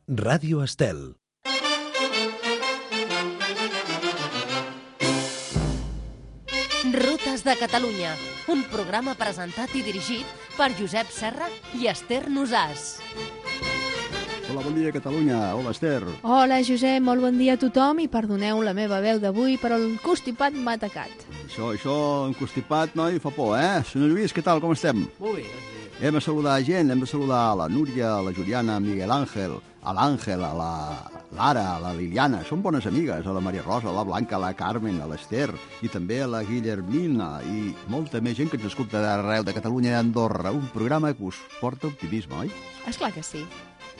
Ràdio Estel. Rutes de Catalunya, un programa presentat i dirigit per Josep Serra i Esther Nosàs. Hola, bon dia, Catalunya. Hola, Esther. Hola, Josep, molt bon dia a tothom i perdoneu la meva veu d'avui, però el constipat m'ha atacat. Això, encostipat, noi, fa por, eh? Senyor Lluís, què tal, com estem? Molt bé, doncs bé. Hem de saludar gent, hem de saludar a la Núria, a la Juliana, a Miguel Ángel, a l'Àngel, a la Lara, a la Liliana, són bones amigues, a la Maria Rosa, a la Blanca, a la Carmen, a l'Esther, i també a la Guillermina, i molta més gent que ens escolta d'arreu de Catalunya i Andorra. Un programa que us porta optimisme, oi? Esclar que sí.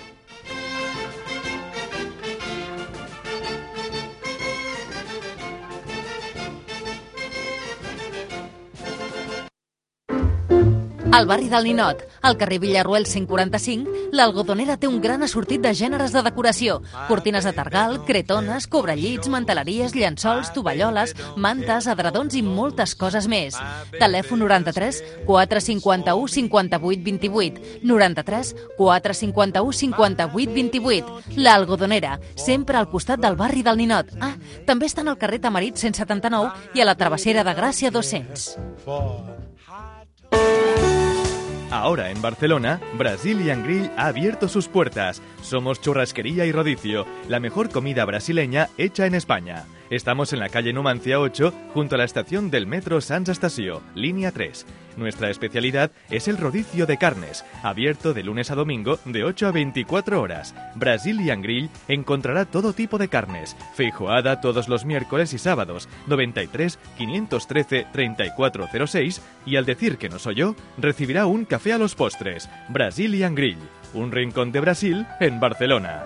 Al barri del Ninot, al carrer Villarroel 145, l'Algodonera té un gran assortit de gèneres de decoració. Cortines de targal, cretones, cobrellits, manteleries, llençols, tovalloles, mantes, edredons i moltes coses més. Telèfon 93 451 58 28. 93 451 58 28. L'Algodonera, sempre al costat del barri del Ninot. Ah, també estan al carrer Tamarit 179 i a la Travessera de Gràcia 200. Ahora en Barcelona, Brazilian Grill ha abierto sus puertas. Somos churrasquería y rodicio, la mejor comida brasileña hecha en España. Estamos en la calle Numancia 8, junto a la estación del metro Sans Estació, línea 3. Nuestra especialidad es el rodicio de carnes, abierto de lunes a domingo de 8 a 24 horas. Brazilian Grill encontrará todo tipo de carnes. Feijoada todos los miércoles y sábados, 93 513 3406, y al decir que no soy yo, recibirá un café a los postres. Brazilian Grill, un rincón de Brasil en Barcelona.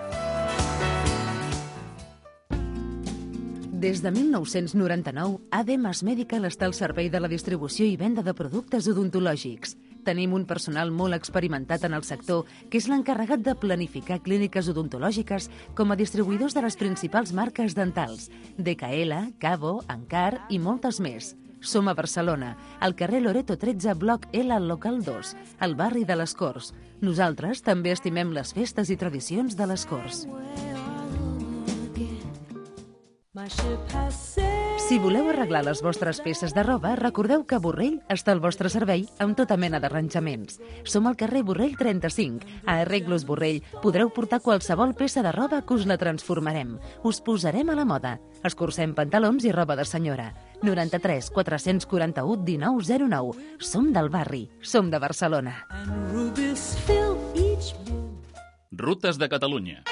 Des de 1999, ADEMAS Medical està al servei de la distribució i venda de productes odontològics. Tenim un personal molt experimentat en el sector que és l'encarregat de planificar clíniques odontològiques com a distribuïdors de les principals marques dentals, DKL, Cabo, Ancar i moltes més. Som a Barcelona, al carrer Loreto 13, bloc L, al local 2, al barri de les Corts. Nosaltres també estimem les festes i tradicions de les Corts. Si voleu arreglar les vostres peces de roba, recordeu que Borrell està al vostre servei amb tota mena d'arranjaments. Som al carrer Borrell 35. A Arreglos Borrell podreu portar qualsevol peça de roba que us la transformarem. Us posarem a la moda. Escurcem pantalons i roba de senyora. 93 441 1909. Som del barri. Som de Barcelona. Rutes de Catalunya.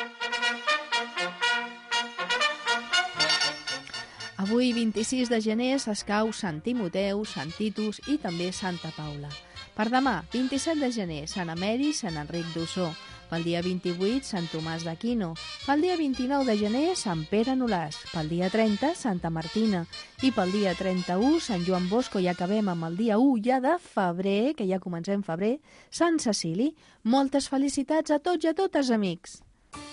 Avui, 26 de gener, s'escau Sant Timoteu, Sant Titus i també Santa Paula. Per demà, 27 de gener, Sant Ameri, Sant Enric d'Ossó. Pel dia 28, Sant Tomàs d'Aquino. Pel dia 29 de gener, Sant Pere Nolàs. Pel dia 30, Santa Martina. I pel dia 31, Sant Joan Bosco, i acabem amb el dia 1 ja de febrer, que ja comencem febrer, Sant Cecili. Moltes felicitats a tots i a totes, amics!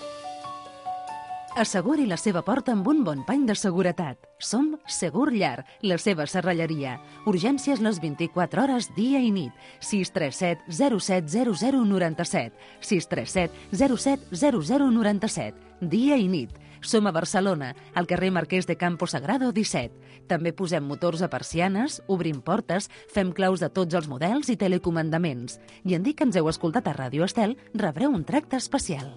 Asseguri la seva porta amb un bon pany de seguretat. Som Segur Llar, la seva serralleria. Urgències les 24 hores, dia i nit. 637 07 00 97. 637 07 00 97. Dia i nit. Som a Barcelona, al carrer Marquès de Campo Sagrado 17. També posem motors a persianes, obrim portes, fem claus de tots els models i telecomandaments. I en dir que ens heu escoltat a Ràdio Estel, rebreu un tracte especial.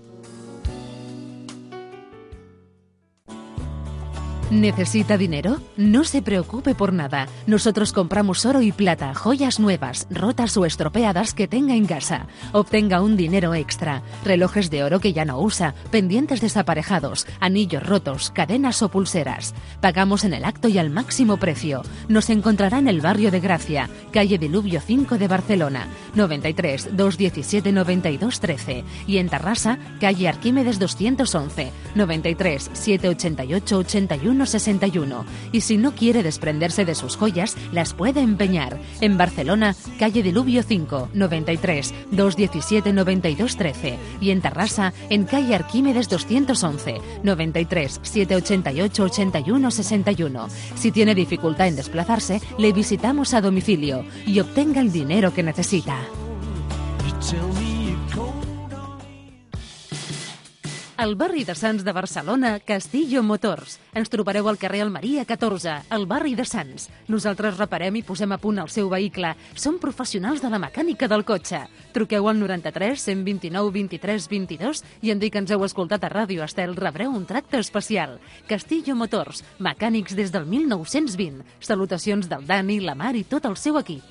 ¿Necesita dinero? No se preocupe por nada. Nosotros compramos oro y plata, joyas nuevas, rotas o estropeadas que tenga en casa. Obtenga un dinero extra. Relojes de oro que ya no usa, pendientes desaparejados, anillos rotos, cadenas o pulseras. Pagamos en el acto y al máximo precio. Nos encontrará en el barrio de Gracia, calle Diluvio 5 de Barcelona, 93 217 92 13. Y en Tarrasa, calle Arquímedes 211, 93 788 81 61. Y si no quiere desprenderse de sus joyas, las puede empeñar. En Barcelona, calle Diluvio 5, 93 217 92 13. Y en Tarrasa, en calle Arquímedes 211, 93 788 81 61. Si tiene dificultad en desplazarse, le visitamos a domicilio y obtenga el dinero que necesita. Al barri de Sants de Barcelona, Castillo Motors. Ens trobareu al carrer Almeria 14, al barri de Sants. Nosaltres reparem i posem a punt el seu vehicle. Som professionals de la mecànica del cotxe. Truqueu al 93 129 23 22 i en dir que ens heu escoltat a Ràdio Estel rebreu un tracte especial. Castillo Motors, mecànics des del 1920. Salutacions del Dani, la Mar i tot el seu equip.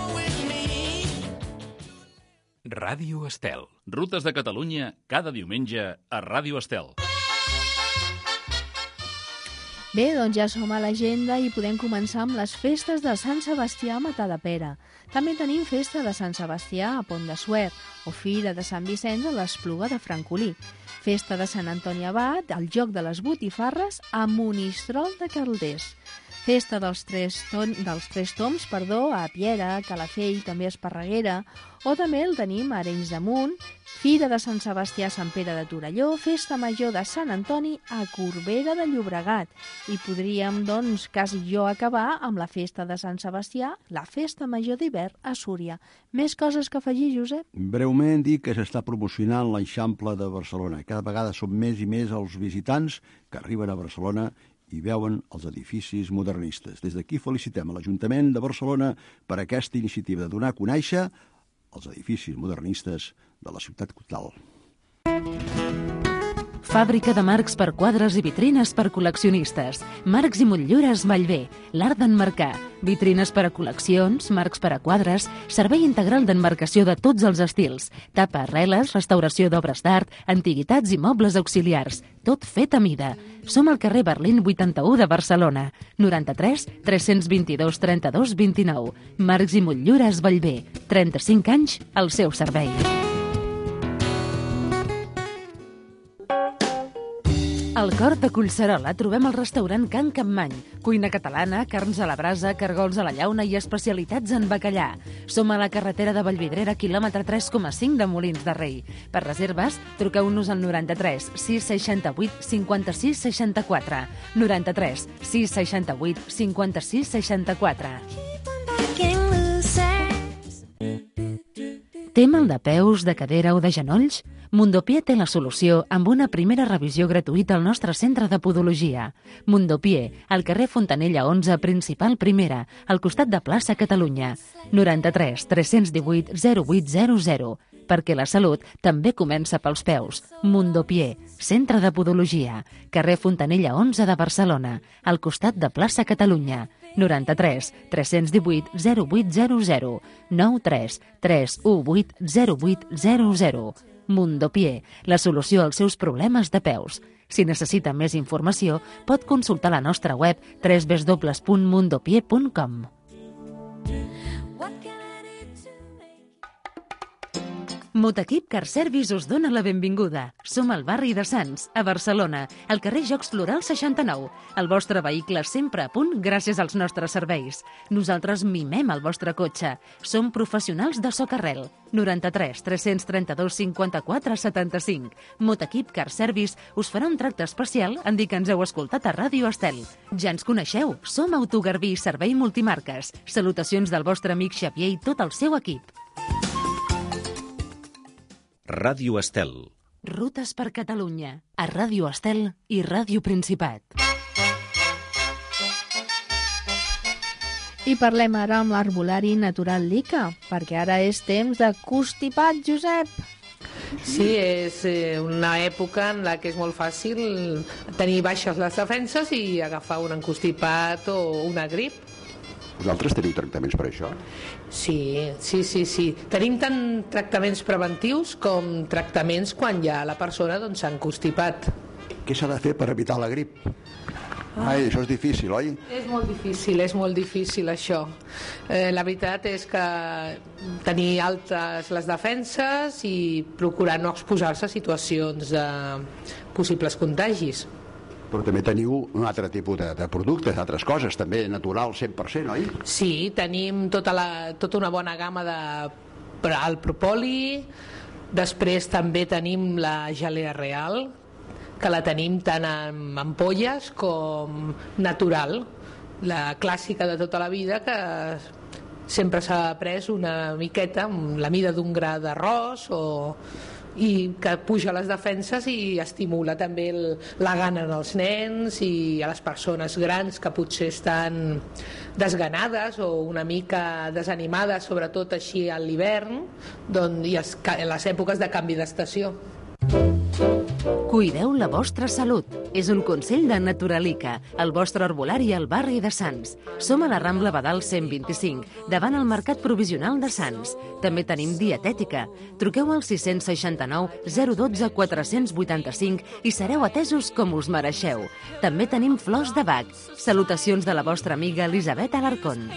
Ràdio Estel. Rutes de Catalunya, cada diumenge a Ràdio Estel. Bé, doncs ja som a l'agenda i podem començar amb les festes de Sant Sebastià a Matadepera. També tenim festa de Sant Sebastià a Pont de Suert o Fira de Sant Vicenç a l'Espluga de Francolí. Festa de Sant Antoni Abat, al Joc de les Botifarres a Monistrol de Calders. Festa dels Tres Toms, a Piera, Calafell, també a Esparreguera, o també el tenim a Arenys de Munt, Fira de Sant Sebastià a Sant Pere de Torelló, Festa Major de Sant Antoni a Corbera de Llobregat. I podríem, doncs, quasi jo acabar amb la Festa de Sant Sebastià, la Festa Major d'hivern a Súria. Més coses que afegir, Josep? Breument dir que s'està promocionant l'Eixample de Barcelona. Cada vegada són més i més els visitants que arriben a Barcelona i veuen els edificis modernistes. Des d'aquí felicitem a l'Ajuntament de Barcelona per aquesta iniciativa de donar a conèixer els edificis modernistes de la ciutat comtal. Fàbrica de marcs per quadres i vitrines per col·leccionistes. Marcs i motllures Vallvé, l'art d'emmarcar. Vitrines per a col·leccions, marcs per a quadres, servei integral d'emmarcació de tots els estils. Tapa, arreles, restauració d'obres d'art, antiguitats i mobles auxiliars. Tot fet a mida. Som al carrer Berlín 81 de Barcelona. 93 322 32 29. Marcs i motllures Vallvé. 35 anys al seu servei. Al cor de Collserola trobem el restaurant Can Capmany, cuina catalana, carns a la brasa, cargols a la llauna i especialitats en bacallà. Som a la carretera de Vallvidrera, quilòmetre 3,5 de Molins de Rei. Per reserves, truqueu-nos al 93 668 56 64. 93 668 56 64. Té mal de peus, de cadera o de genolls? Mundopié té la solució amb una primera revisió gratuïta al nostre centre de podologia. Mundopié, al carrer Fontanella 11, principal primera, al costat de Plaça Catalunya. 93 318 0800. Perquè la salut també comença pels peus. Mundopié, centre de podologia, carrer Fontanella 11 de Barcelona, al costat de Plaça Catalunya. 93 318 0800. 93 318 0800. Mundopié, la solució als seus problemes de peus. Si necessita més informació, pot consultar la nostra web www.mundopié.com. Motequip Car Service us dona la benvinguda. Som al barri de Sants, a Barcelona, al carrer Jocs Floral 69. El vostre vehicle sempre a punt gràcies als nostres serveis. Nosaltres mimem el vostre cotxe. Som professionals de socarrel. 93 332 54 75. Motequip Car Service us farà un tracte especial en dir que ens heu escoltat a Ràdio Estel. Ja ens coneixeu, som Autogarbí Servei Multimarques. Salutacions del vostre amic Xavier i tot el seu equip. Ràdio Estel. Rutes per Catalunya, a Ràdio Estel i Ràdio Principat. I parlem ara amb l'Arbolari Natural l'ICA, perquè ara és temps de constipat, Josep. Sí, és una època en la que és molt fàcil tenir baixes les defenses i agafar un encostipat o una grip. Vosaltres teniu tractaments per això? Sí. Tenim tant tractaments preventius com tractaments quan ja la persona s'ha encostipat. Què s'ha de fer per evitar la grip? Això és difícil, oi? És molt difícil això. La veritat és que tenir altes les defenses i procurar no exposar-se a situacions de possibles contagis. Però també teniu un altre tipus de productes, altres coses, també natural 100%, oi? Sí, tenim tota una bona gamma el propoli, després també tenim la gelea real, que la tenim tant en ampolles com natural, la clàssica de tota la vida que sempre s'ha pres una miqueta, la mida d'un gra d'arròs o i que puja les defenses i estimula també la gana dels nens i a les persones grans que potser estan desganades o una mica desanimades, sobretot així a l'hivern i les èpoques de canvi d'estació. Cuideu la vostra salut. És un consell de Naturalica, el vostre herbolari al barri de Sants. Som a la Rambla Badal 125, davant el Mercat Provisional de Sants. També tenim dietètica. Truqueu al 669 012 485 i sereu atesos com us mereixeu. També tenim flors de Bach. Salutacions de la vostra amiga Elisabet Alarcón.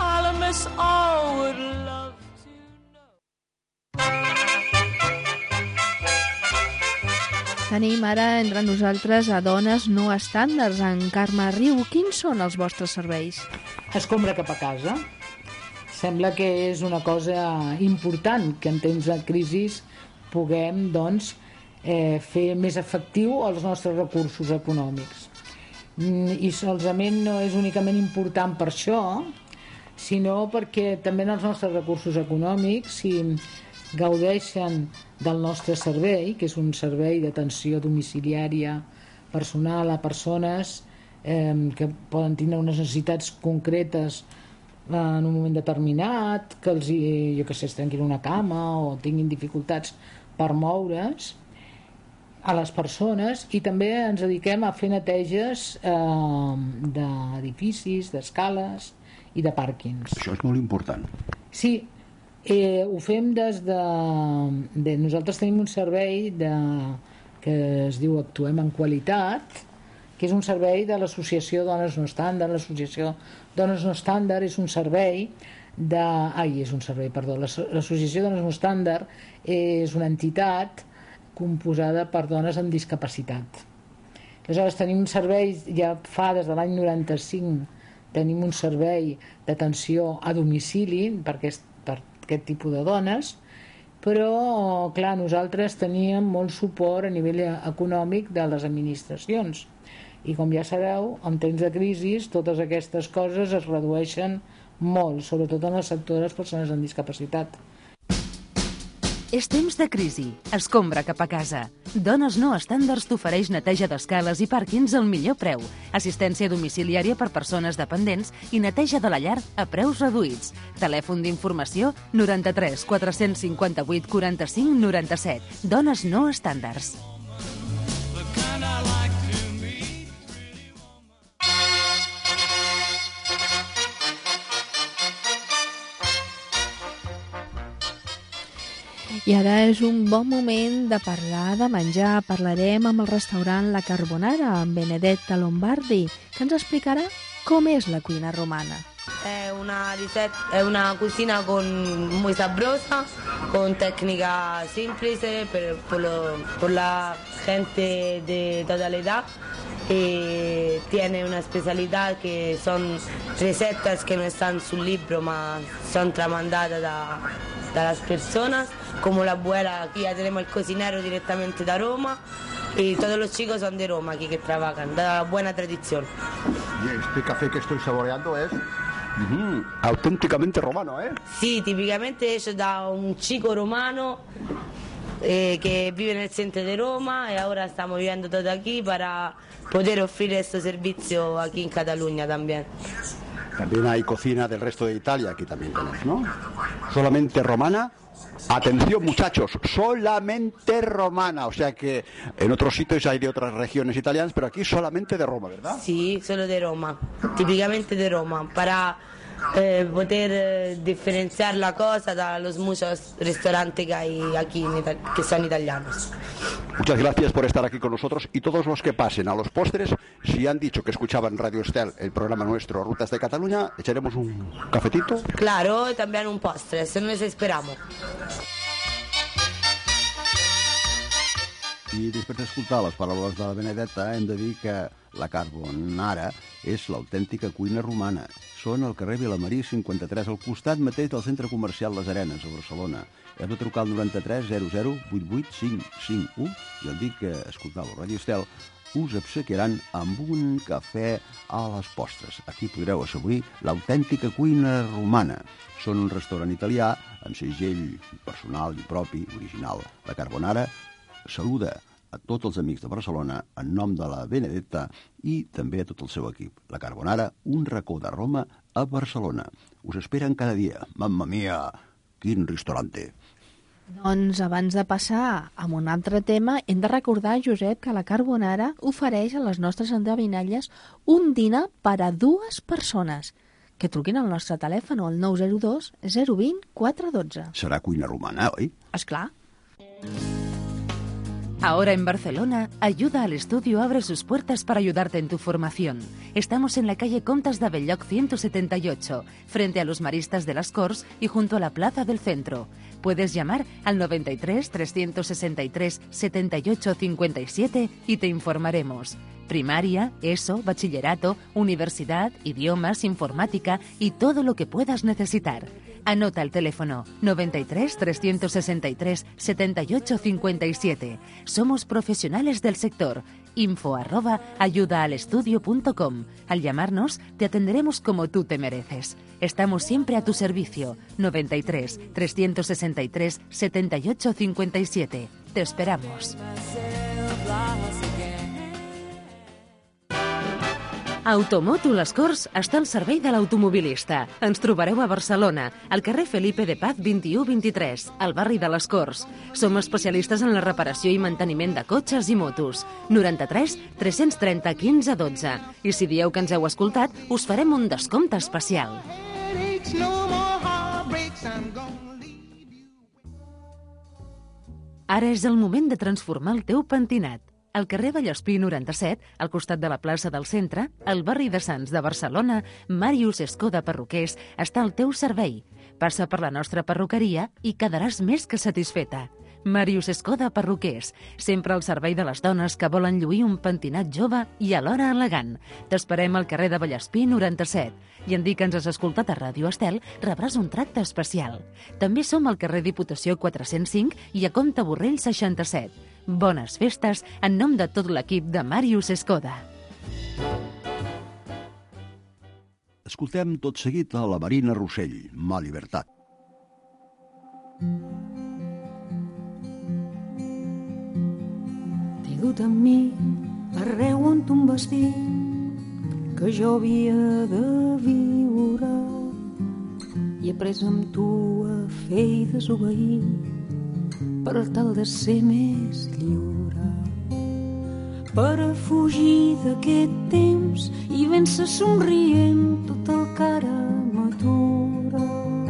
Tenim ara entre nosaltres a dones no estàndards. En Carme Riu, quins són els vostres serveis? Escombra cap a casa. Sembla que és una cosa important que en temps de crisi puguem fer més efectiu els nostres recursos econòmics. I solament no és únicament important per això, sinó perquè també els nostres recursos econòmics, si gaudeixen del nostre servei, que és un servei d'atenció domiciliària personal a persones que poden tenir unes necessitats concretes en un moment determinat, que els, es trenquin una cama o tinguin dificultats per moure's, a les persones, i també ens dediquem a fer neteges d'edificis, d'escales i de pàrquings. Això és molt important. Sí, ho fem des de... Nosaltres tenim un servei que es diu Actuem en Qualitat, que és un servei de l'associació Dones No Estàndard. L'associació Dones No Estàndard és un servei l'associació Dones No Estàndard és una entitat composada per dones amb discapacitat. Aleshores tenim un servei, ja fa des de l'any 95, tenim un servei d'atenció a domicili per aquest tipus de dones, però clar, nosaltres teníem molt suport a nivell econòmic de les administracions, i com ja sabeu, en temps de crisi totes aquestes coses es redueixen molt, sobretot en el sector de les persones amb discapacitat. És temps de crisi. Escombra cap a casa. Dones No Estàndards t'ofereix neteja d'escales i pàrquings al millor preu, assistència domiciliària per persones dependents i neteja de la llar a preus reduïts. Telèfon d'informació 93 458 45 97. Dones No Estàndards. I ara és un bon moment de parlar de menjar. Parlarem amb el restaurant La Carbonara, amb Benedetta Lombardi, que ens explicarà com és la cuina romana. È una cucina muy sabrosa, con técnica simple por la gente de toda la edad. Y tiene una especialidad que son recetas que no están sul libro, ma son tramandadas de las personas, como la abuela. Aquí ya tenemos el cocinero directamente de Roma y todos los chicos son de Roma aquí que trabajan, de la buena tradición. Y este café que estoy saboreando es auténticamente romano, ¿eh? Sí, típicamente hecho da un chico romano que vive en el centro de Roma, y ahora estamos viviendo todo aquí para poder ofrecer este servicio aquí en Cataluña también. También hay cocina del resto de Italia, aquí también tenés, ¿no? Solamente romana. Atención, muchachos, solamente romana, o sea que en otros sitios hay de otras regiones italianas, pero aquí solamente de Roma, ¿verdad? Sí, solo de Roma, típicamente de Roma, para poder diferenciar la cosa de los muchos restaurantes que hay aquí que son italianos. Muchas gracias por estar aquí con nosotros, y todos los que pasen a los postres, si han dicho que escuchaban Radio Estel, el programa nuestro Rutas de Cataluña, echaremos un cafetito. Claro, también un postre, eso nos esperamos. I després d'escoltar les paraules de la Benedetta hem de dir que la Carbonara és l'autèntica cuina romana. Són al carrer Vilamarí 53, al costat mateix del centre comercial Les Arenes, a Barcelona. Heu de trucar al 93 00 88 551 i el dir que escoltàveu Radio Estel, us obsequiaran amb un cafè a les postres. Aquí podreu assaborir l'autèntica cuina romana. Són un restaurant italià amb segell personal i propi, original. La Carbonara saluda a tots els amics de Barcelona en nom de la Benedetta i també a tot el seu equip. La Carbonara, un racó de Roma a Barcelona. Us esperen cada dia. Mamma mia, quin restaurante! Doncs abans de passar a un altre tema, hem de recordar, Josep, que la Carbonara ofereix a les nostres endevinalles un dinar per a 2 persones. Que truquin al nostre telèfon al 902 020 412. Serà cuina romana, oi? Esclar. Ahora en Barcelona, Ayuda al Estudio abre sus puertas para ayudarte en tu formación. Estamos en la calle Comtes de Belloc 178, frente a los Maristas de las Corts y junto a la Plaza del Centro. Puedes llamar al 93 363 78 57 y te informaremos. Primaria, ESO, bachillerato, universidad, idiomas, informática y todo lo que puedas necesitar. Anota el teléfono 93 363 78 57. Somos profesionales del sector. info@ayudaalstudio.com. Al llamarnos, te atenderemos como tú te mereces. Estamos siempre a tu servicio. 93 363 78 57. Te esperamos. Automoto Les Corts està al servei de l'automobilista. Ens trobareu a Barcelona, al carrer Felipe de Paz 21-23, al barri de Les Corts. Som especialistes en la reparació i manteniment de cotxes i motos. 93 330 15 12. I si dieu que ens heu escoltat, us farem un descompte especial. Ara és el moment de transformar el teu pentinat. Al carrer Vallespí 97, al costat de la plaça del Centre, al barri de Sants de Barcelona, Màrius Escoda Perruquers està al teu servei. Passa per la nostra perruqueria i quedaràs més que satisfeta. Màrius Escoda Perruquers, sempre al servei de les dones que volen lluir un pentinat jove i alhora elegant. T'esperem al carrer de Vallespí 97. I en dir que ens has escoltat a Ràdio Estel, rebràs un tracte especial. També som al carrer Diputació 405 i a Comte Borrell 67. Bones festes en nom de tot l'equip de Màrius Escoda. Escoltem tot seguit a la Marina Rossell, Ma Libertat. T'he dut amb mi arreu on tu em vas dir que jo havia de viure i he pres amb tu a fer i desobeir per tal de ser més lliure, per a fugir d'aquest temps i vèncer somrient tot el que ara m'atura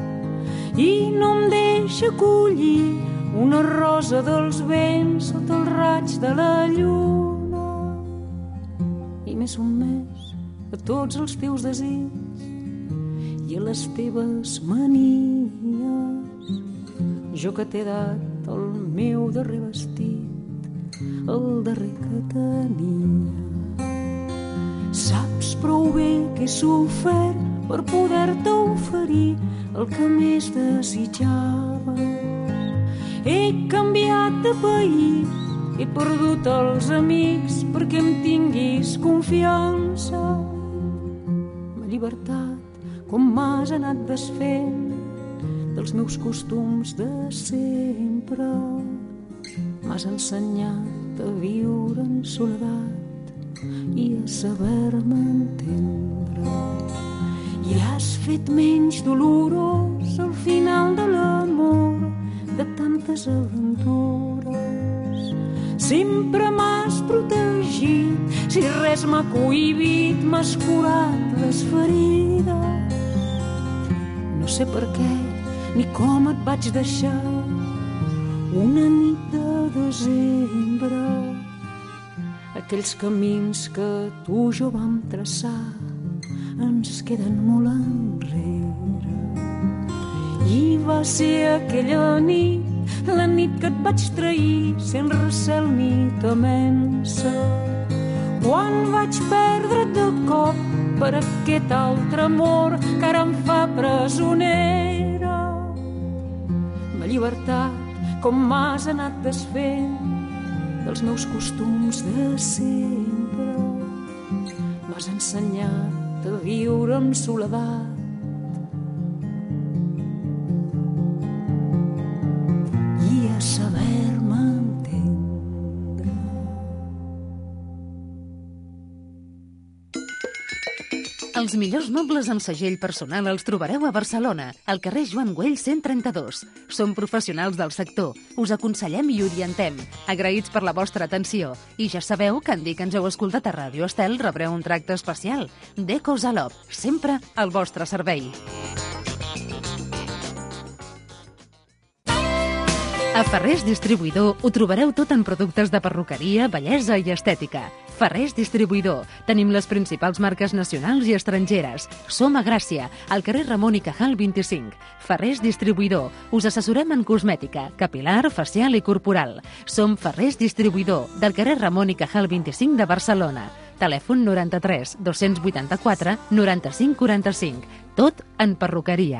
i no em deixa collir una rosa dels vents sota el raig de la lluna i m'he sotmès a tots els teus desirs i a les teves manies, jo que t'he dat el meu darrer vestit, el darrer que tenia. Saps prou bé que he sofert per poder-te oferir el que més desitjaves. He canviat de país, he perdut els amics perquè em tinguis confiança. La llibertat, com m'has anat desfent dels meus costums de sempre. M'has ensenyat a viure en soledat i a saber-me entendre. I has fet menys dolorós el final de l'amor de tantes aventures. Sempre m'has protegit, si res m'ha cohibit, m'has curat les ferides. No sé per què ni com et vaig deixar una nit de desembre. Aquells camins que tu i jo vam traçar ens queden molt enrere. I va ser aquella nit, la nit que et vaig trair sense recel ni temença, quan vaig perdre't de cop per aquest altre amor que ara em fa presonera. Ma llibertat, com m'has anat desfent dels meus costums de sempre. M'has ensenyat a viure en soledat i a saber-me entendre. Els millors mobles amb segell personal els trobareu a Barcelona, al carrer Joan Güell 132. Som professionals del sector, us aconsellem i orientem. Agraïts per la vostra atenció. I ja sabeu que en dir que ens heu escoltat a Ràdio Estel rebreu un tracte especial. Deco Zalop, sempre al vostre servei. A Ferrers Distribuïdor ho trobareu tot en productes de perruqueria, bellesa i estètica. Ferrers Distribuïdor. Tenim les principals marques nacionals i estrangeres. Som a Gràcia, al carrer Ramon i Cajal 25. Ferrers Distribuïdor. Us assessorem en cosmètica, capilar, facial i corporal. Som Ferrers Distribuïdor, del carrer Ramon i Cajal 25 de Barcelona. Telèfon 93 284 95 45. Tot en perruqueria.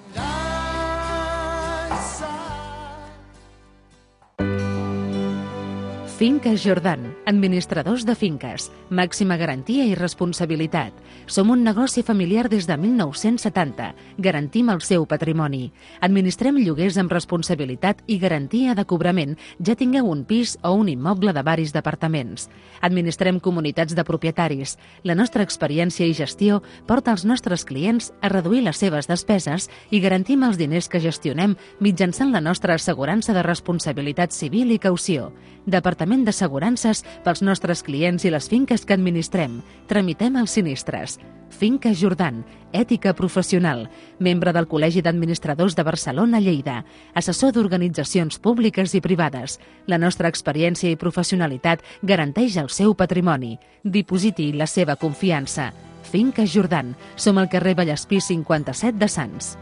Finques Jordan, administradors de finques, màxima garantia i responsabilitat. Som un negoci familiar des de 1970. Garantim el seu patrimoni. Administrem lloguers amb responsabilitat i garantia de cobrament, ja tingueu un pis o un immoble de varis departaments. Administrem comunitats de propietaris. La nostra experiència i gestió porta els nostres clients a reduir les seves despeses i garantim els diners que gestionem mitjançant la nostra assegurança de responsabilitat civil i caució. Departament d'Assegurances pels nostres clients i les finques que administrem. Tramitem els sinistres. Finca Jordan, ètica professional, membre del Col·legi d'Administradors de Barcelona-Lleida, assessor d'organitzacions públiques i privades. La nostra experiència i professionalitat garanteix el seu patrimoni. Dipositi la seva confiança. Finca Jordan. Som al carrer Vallespí 57 de Sants.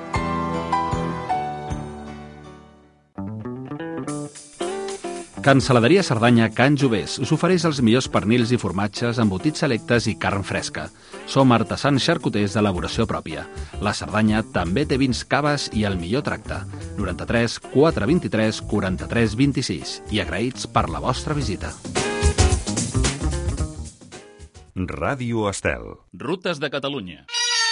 Can Saladeria Cerdanya Can Jovers us ofereix els millors pernils i formatges, embotits selectes i carn fresca. Som artesans xarcuters d'elaboració pròpia. La Cerdanya també té vins, caves i el millor tracte. 93 423 43 26. I agraïts per la vostra visita. Ràdio Estel. Rutes de Catalunya.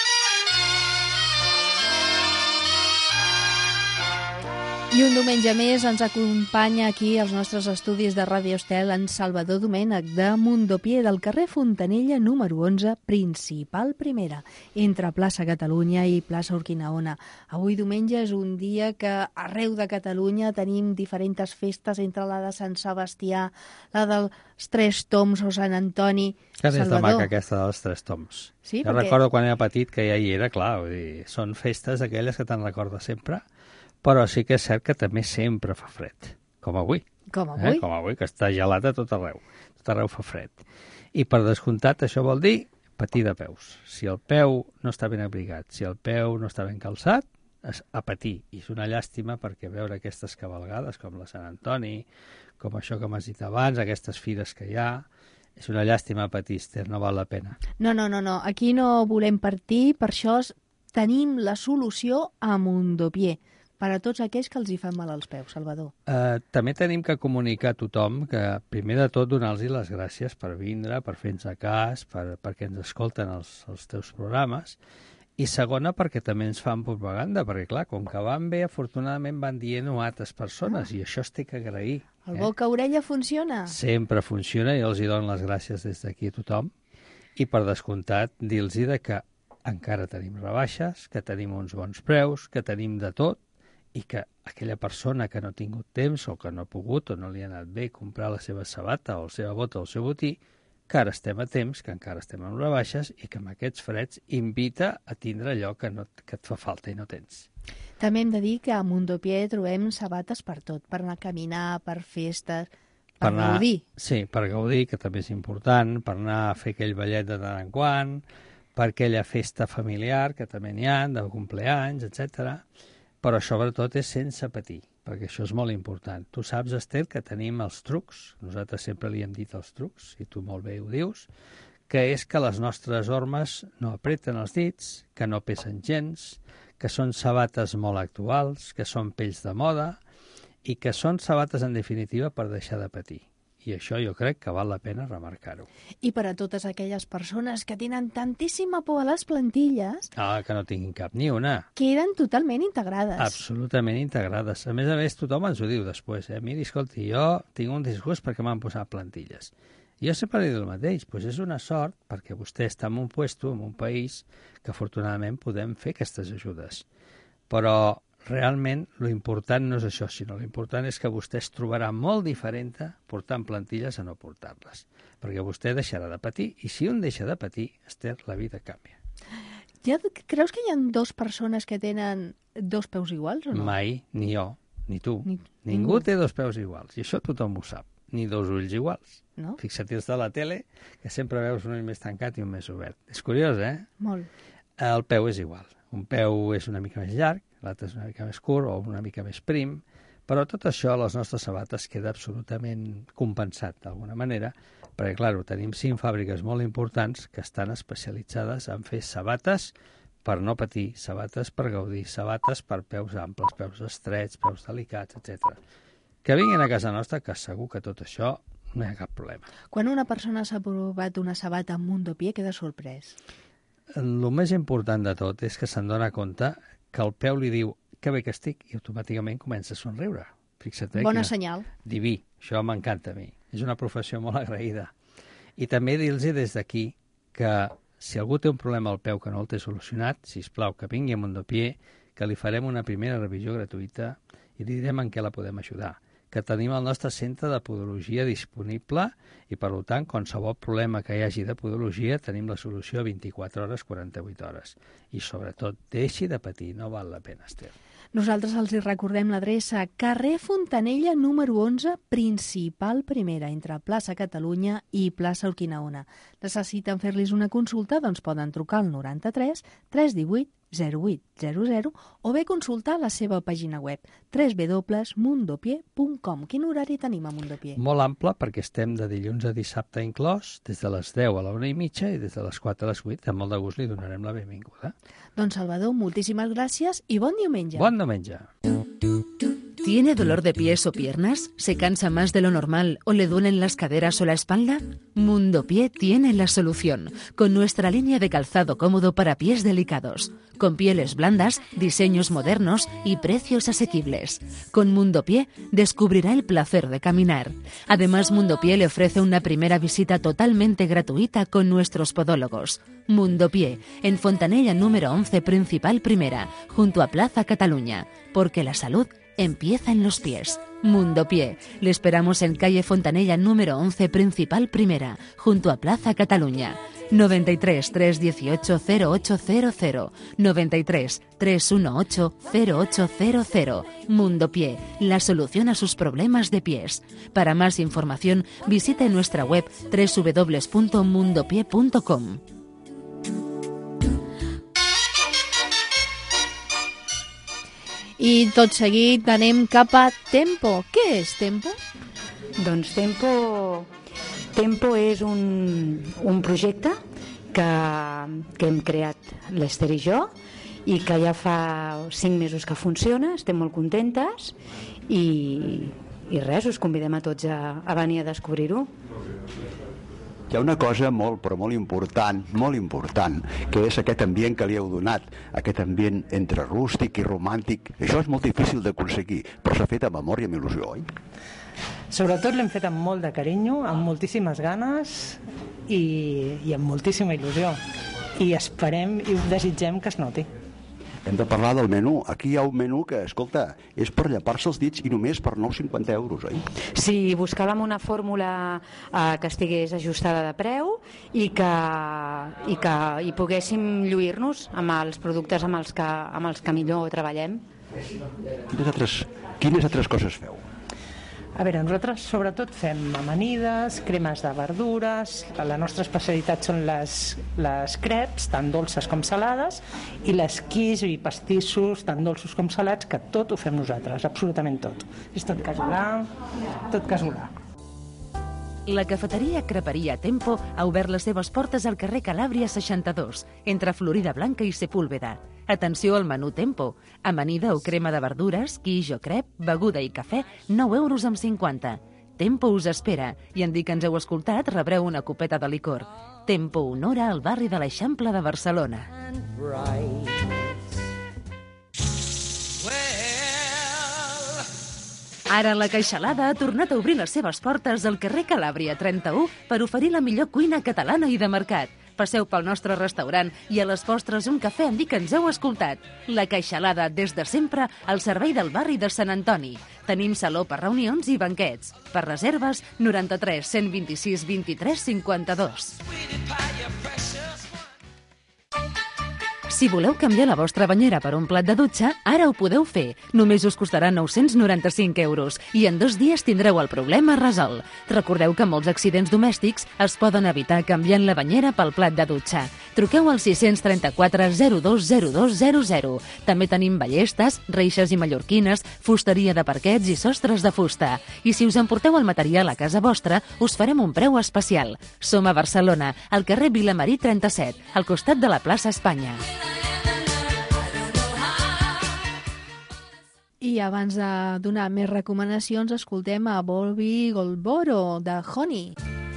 I un diumenge més ens acompanya aquí als nostres estudis de Ràdio Estel en Salvador Domènech de Mundopié, del carrer Fontanella número 11, principal primera, entre Plaça Catalunya i Plaça Urquinaona. Avui diumenge és un dia que arreu de Catalunya tenim diferents festes, entre la de Sant Sebastià, la dels Tres Toms o Sant Antoni. Que és de maca aquesta dels Tres Toms. Sí, jo recordo quan era petit que ja hi era, clar, vull dir, són festes aquelles que te'n recordes sempre, però sí que és cert que també sempre fa fred, com avui. Com avui? Com avui, que està gelat a tot arreu. Tot arreu fa fred. I per descomptat això vol dir patir de peus. Si el peu no està ben abrigat, si el peu no està ben calçat, a patir. I és una llàstima perquè veure aquestes cavalgades com la Sant Antoni, com això que m'has dit abans, aquestes fires que hi ha, és una llàstima patir, Esther, no val la pena. No. Aquí no volem partir, per això tenim la solució a Mundopié. Per a tots aquells que els hi fan mal als peus, Salvador. També tenim que comunicar a tothom que, primer de tot, donar-los les gràcies per vindre, per fer-nos cas, perquè ens escolten els teus programes, i segona, perquè també ens fan propaganda, perquè, clar, com que van bé, afortunadament van dient-ho a altres persones, i això es té que agrair. El boca-orella funciona? Sempre funciona, i els hi dono les gràcies des d'aquí a tothom, i per descomptat, dir-los que encara tenim rebaixes, que tenim uns bons preus, que tenim de tot, i que aquella persona que no ha tingut temps o que no ha pogut o no li ha anat bé comprar la seva sabata o la seva bota o el seu botí, que ara estem a temps, que encara estem en rebaixes i que amb aquests freds invita a tindre allò que et fa falta i no tens. També hem de dir que a Mundopié trobem sabates per tot, per anar a caminar, per festes, per gaudir. Sí, per gaudir, que també és important, per anar a fer aquell ballet de tant en quant, per aquella festa familiar, que també n'hi ha, de compleanys, etc. Però sobretot és sense patir, perquè això és molt important. Tu saps, Esther, que tenim els trucs, nosaltres sempre li hem dit els trucs, i tu molt bé ho dius, que és que les nostres ormes no apreten els dits, que no pesen gens, que són sabates molt actuals, que són pells de moda, i que són sabates, en definitiva, per deixar de patir. I això jo crec que val la pena remarcar-ho. I per a totes aquelles persones que tenen tantíssima por a les plantilles... Que no tinguin cap ni una. Queden totalment integrades. Absolutament integrades. A més, tothom ens ho diu després. Miri, escolti, jo tinc un disgust perquè m'han posat plantilles. Jo sempre li dic el mateix, doncs és una sort perquè vostè està en un puesto, en un país, que afortunadament podem fer aquestes ajudes. Però realment l'important no és això, sinó l'important és que vostè es trobarà molt diferent portant plantilles a no portar-les, perquè vostè deixarà de patir, i si un deixa de patir, Esther, la vida canvia. Ja creus que hi ha dues persones que tenen dos peus iguals o no? Mai, ni jo, ni tu. Ningú té dos peus iguals, i això tothom ho sap. Ni dos ulls iguals. No? Fixa't els de la tele, que sempre veus un ull més tancat i un més obert. És curiós, Molt. El peu és igual. Un peu és una mica més llarg, l'altre és una mica més curt o una mica més prim, però tot això a les nostres sabates queda absolutament compensat d'alguna manera, perquè, clar, tenim 5 fàbriques molt importants que estan especialitzades en fer sabates per no patir, sabates per gaudir, sabates per peus amples, peus estrets, peus delicats, etc. Que vinguin a casa nostra, que segur que tot això no hi ha cap problema. Quan una persona s'ha provat una sabata amb Mundopié, queda sorprès. El més important de tot és que se'n dona compte que el peu li diu que bé que estic i automàticament comença a somriure. Fixa't, Bona senyal. Diví, això m'encanta a mi. És una professió molt agraïda. I també dir-los des d'aquí que si algú té un problema al peu que no el té solucionat, sisplau, que vingui a Mundopié, que li farem una primera revisió gratuïta i li direm en què la podem ajudar, que tenim el nostre centre de podologia disponible i, per tant, qualsevol problema que hi hagi de podologia tenim la solució a 24 hores, 48 hores. I, sobretot, deixi de patir, no val la pena, Esther. Nosaltres els hi recordem l'adreça carrer Fontanella número 11, principal primera, entre plaça Catalunya i plaça Urquinaona. Necessiten fer-los una consulta? Doncs poden trucar al 93 318 0800 o bé consultar la seva pàgina web www.mundopié.com. Quin horari tenim a Mundopié? Molt ample, perquè estem de dilluns a dissabte inclòs, des de les 10 a la 1:30 i des de les 4 a les 8. Amb molt de gust li donarem la benvinguda. Doncs Salvador, moltíssimes gràcies i bon diumenge. Bon diumenge. ¿Tiene dolor de pies o piernas? ¿Se cansa más de lo normal o le duelen las caderas o la espalda? Mundopié tiene la solución, con nuestra línea de calzado cómodo para pies delicados, con pieles blandas, diseños modernos y precios asequibles. Con Mundopié descubrirá el placer de caminar. Además, Mundopié le ofrece una primera visita totalmente gratuita con nuestros podólogos. Mundopié, en Fontanella número 11, principal primera, junto a Plaza Cataluña, porque la salud empieza en los pies. Mundopié. Le esperamos en calle Fontanella número 11, principal primera, junto a Plaza Cataluña. 93 318 0800 93 318 0800. Mundopié, la solución a sus problemas de pies. Para más información, visite nuestra web www.mundopié.com. I tot seguit anem cap a Tempo. Què és Tempo? Doncs Tempo és un projecte que hem creat l'Ester i jo i que ja fa 5 mesos que funciona, estem molt contentes i res, us convidem a tots a venir a descobrir-ho. Hi ha una cosa molt, però molt important, que és aquest ambient que li heu donat, aquest ambient entre rústic i romàntic. Això és molt difícil d'aconseguir, però s'ha fet amb amor i amb il·lusió, oi? Sobretot l'hem fet amb molt de carinyo, amb moltíssimes ganes i amb moltíssima il·lusió. I esperem i desitgem que es noti. Hem de parlar del menú. Aquí hi ha un menú que, escolta, és per llepar-se els dits i només per 9,50 €, oi? Sí, buscàvem una fórmula que estigués ajustada de preu i que poguéssim lluir-nos amb els productes amb els que millor treballem. Quines altres coses feu? A veure, nosaltres sobretot fem amanides, cremes de verdures, la nostra especialitat són les crepes, tant dolces com salades, i l'esquís i pastissos, tant dolços com salats, que tot ho fem nosaltres, absolutament tot. És tot casolà, tot casolà. La cafeteria Creperia Tempo ha obert les seves portes al carrer Calàbria 62, entre Florida Blanca i Sepúlveda. Atenció al menú Tempo. Amanida o crema de verdures, quiche o crep, beguda i cafè, 9,50 €. Tempo us espera i en dir que ens heu escoltat rebreu una copeta de licor. Tempo honora al barri de l'Eixample de Barcelona. Ara la Caixalada ha tornat a obrir les seves portes al carrer Calàbria 31 per oferir la millor cuina catalana i de mercat. Passeu pel nostre restaurant i a les postres un cafè en dir que ens heu escoltat. La Caixalada, des de sempre, al servei del barri de Sant Antoni. Tenim saló per reunions i banquets. Per reserves, 93 126 23 52. Si voleu canviar la vostra banyera per un plat de dutxa, ara ho podeu fer. Només us costarà 995 euros i en 2 dies tindreu el problema resolt. Recordeu que molts accidents domèstics es poden evitar canviant la banyera pel plat de dutxa. Truqueu al 634 020200. També tenim ballestes, reixes i mallorquines, fusteria de parquets i sostres de fusta. I si us emporteu el material a casa vostra, us farem un preu especial. Som a Barcelona, al carrer Vilamarí 37, al costat de la plaça Espanya. I abans de donar més recomanacions, escoltem a Bobby Goldboro, de Honey.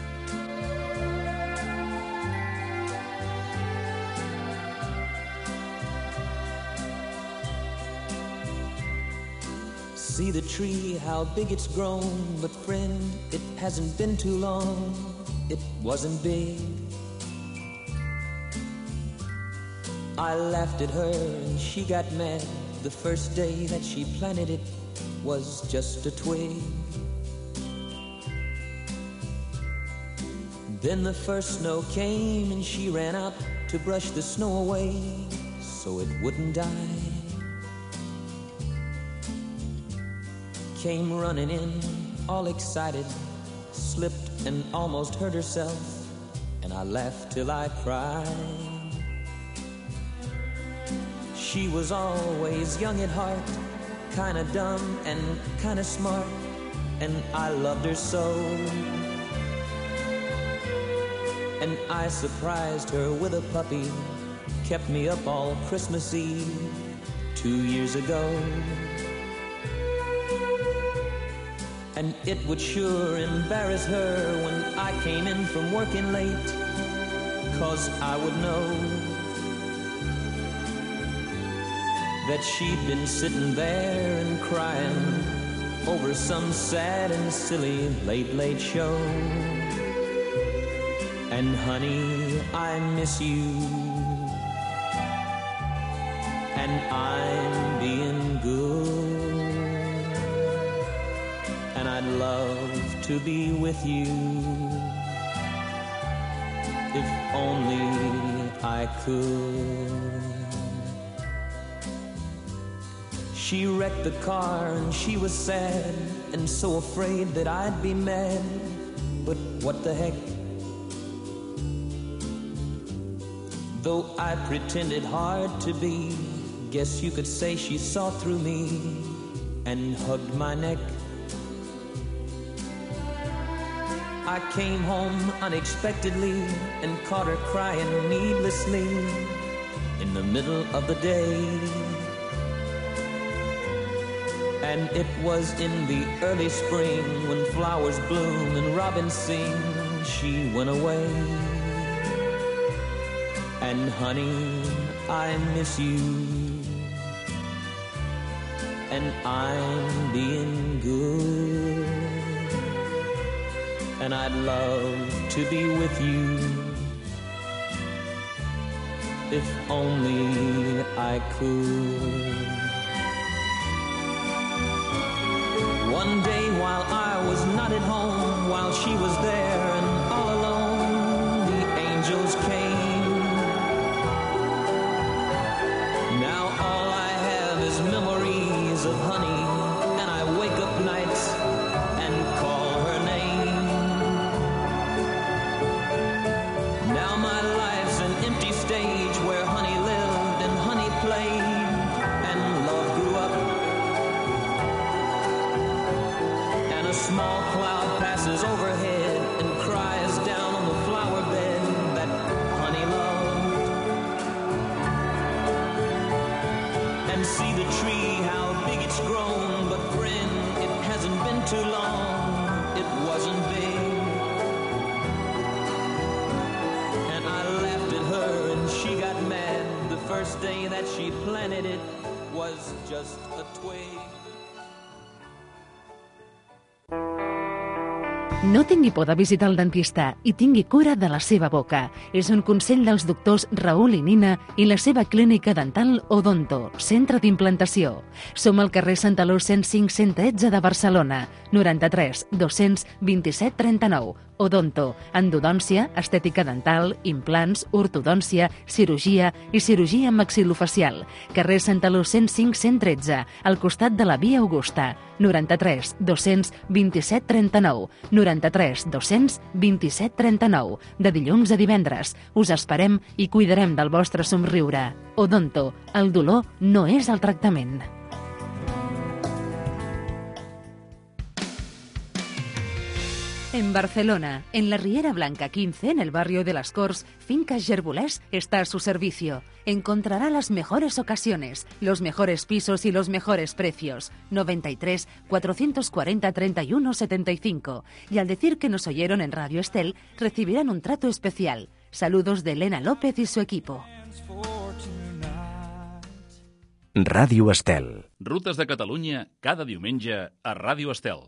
See the tree, how big it's grown, but friend, it hasn't been too long, it wasn't big. I laughed at her and she got mad. The first day that she planted it was just a twig. Then the first snow came and she ran out to brush the snow away so it wouldn't die. Came running in, all excited, slipped and almost hurt herself, and I laughed till I cried. She was always young at heart, kinda dumb and kinda smart, and I loved her so. And I surprised her with a puppy, kept me up all Christmas Eve 2 years ago. And it would sure embarrass her when I came in from working late, 'cause I would know that she'd been sitting there and crying over some sad and silly late show. And honey, I miss you, and I'm being good, and I'd love to be with you if only I could. She wrecked the car and she was sad and so afraid that I'd be mad. But what the heck? Though I pretended hard to be, guess you could say she saw through me and hugged my neck. I came home unexpectedly and caught her crying needlessly in the middle of the day. And it was in the early spring when flowers bloom and robins sing, she went away. And honey, I miss you, and I'm being good, and I'd love to be with you if only I could. One day while I was not at home, while she was there and all alone, the angels came. Now all I have is memories of honey, and I wake up nights and call her name. Now my life's an empty stage where honey lived and honey played and love grew up. A small cloud passes overhead and cries down on the flower bed that honey loved. And see the tree, how big it's grown, but friend, it hasn't been too long, it he planted it was just a twig. No tingui por de visitar el dentista i tingui cura de la seva boca. És un consell dels doctors Raül i Nina i la seva clínica dental Odonto, centre d'implantació. Som al carrer Santaló 105-113 de Barcelona, 93 227 39. Odonto, endodòncia, estètica dental, implants, ortodòncia, cirurgia i cirurgia maxil·lofacial. Carrer Santaló 105-113, al costat de la Via Augusta, 93 227 39, 93 227 39, de dilluns a divendres. Us esperem i cuidarem del vostre somriure. Odonto, el dolor no és el tractament. En Barcelona, en la Riera Blanca 15, en el barrio de Las Corts, Fincas Gerbolés está a su servicio. Encontrará las mejores ocasiones, los mejores pisos y los mejores precios. 93 440 31 75. Y al decir que nos oyeron en Radio Estel, recibirán un trato especial. Saludos de Elena López y su equipo. Ràdio Estel. Rutes de Catalunya, cada diumenge a Ràdio Estel.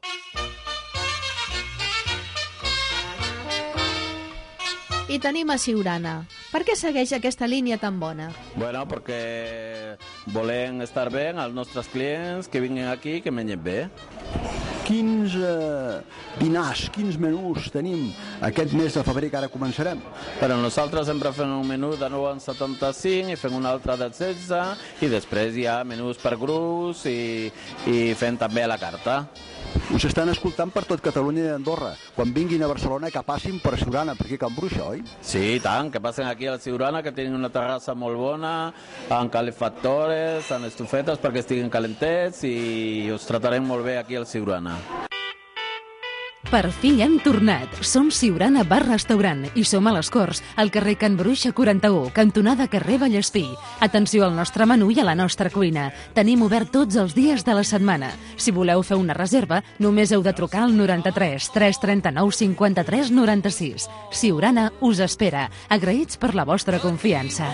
I tenim a Siurana. Per què segueix aquesta línia tan bona? Bueno, perquè volem estar bé als nostres clients que vinguin aquí i que mengen bé. Quins dinars, quins menús tenim aquest mes de febrer que ara començarem? Però nosaltres sempre fem un menú de 9,75 i fem un altre de 16 i després hi ha menús per grups i fem també a la carta. Us estan escoltant per tot Catalunya i Andorra. Quan vinguin a Barcelona que passin per Siurana, per aquí a Can Bruixa, oi? Sí, i tant, que passen aquí a la Siurana, que tenen una terrassa molt bona, amb calefactores, amb estufetes perquè estiguin calentets i us tratarem molt bé aquí a la Siurana. Per fi hem tornat. Som Siurana Bar Restaurant i som a les Corts, al carrer Can Bruixa 41, cantonada carrer Vallespí. Atenció al nostre menú i a la nostra cuina. Tenim obert tots els dies de la setmana. Si voleu fer una reserva, només heu de trucar al 93 339 53 96. Siurana us espera. Agraïts per la vostra confiança.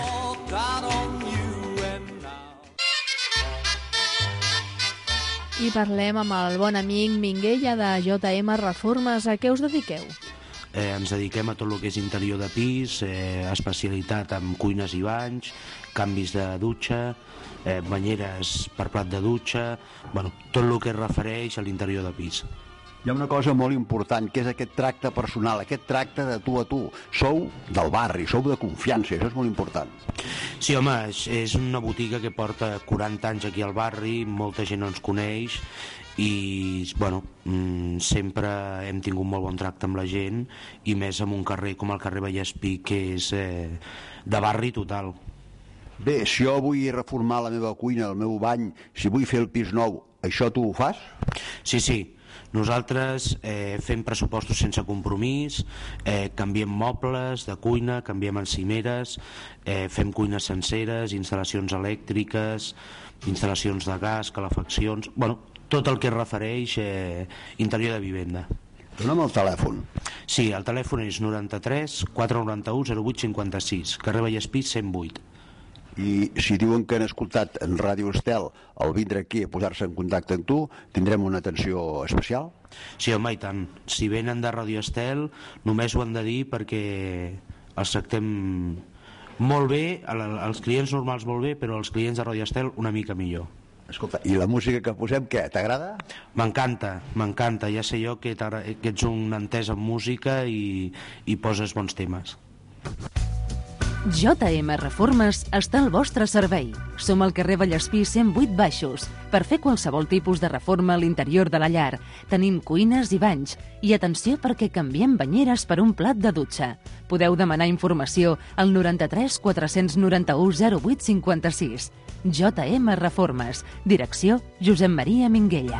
I parlem amb el bon amic Minguella de JM Reformes. A què us dediqueu? Ens dediquem a tot el que és interior de pis, especialitat en cuines i banys, canvis de dutxa, banyeres per plat de dutxa, bueno, tot el que es refereix a l'interior de pis. Hi ha una cosa molt important, que és aquest tracte personal, aquest tracte de tu a tu. Sou del barri, sou de confiança, això és molt important. Sí, home, és una botiga que porta 40 anys aquí al barri, molta gent ens coneix i, bueno, sempre hem tingut molt bon tracte amb la gent i més en un carrer com el carrer Vallespí, que és de barri total. Bé, si jo vull reformar la meva cuina, el meu bany, si vull fer el pis nou, això tu ho fas? Sí, sí. Nosaltres fem pressupostos sense compromís, canviem mobles de cuina, canviem encimeres, fem cuines senceres, instal·lacions elèctriques, instal·lacions de gas, calefaccions, bueno, tot el que es refereix interior de vivenda. Dona'm el telèfon. Sí, el telèfon és 93 491 08 56, carrer Vallespí 108. I si diuen que han escoltat en Ràdio Estel al vindre aquí a posar-se en contacte amb tu, tindrem una atenció especial? Sí, home, i tant. Si venen de Ràdio Estel, només ho han de dir perquè els tractem molt bé, els clients normals molt bé, però els clients de Ràdio Estel una mica millor. Escolta, i la música que posem, què? T'agrada? M'encanta, m'encanta. Ja sé jo que ets un entès en música i poses bons temes. JM Reformes està al vostre servei. Som al carrer Vallespí 108 Baixos. Per fer qualsevol tipus de reforma a l'interior de la llar, tenim cuines i banys. I atenció perquè canviem banyeres per un plat de dutxa. Podeu demanar informació al 93 491 08 56. JM Reformes. Direcció Josep Maria Minguella.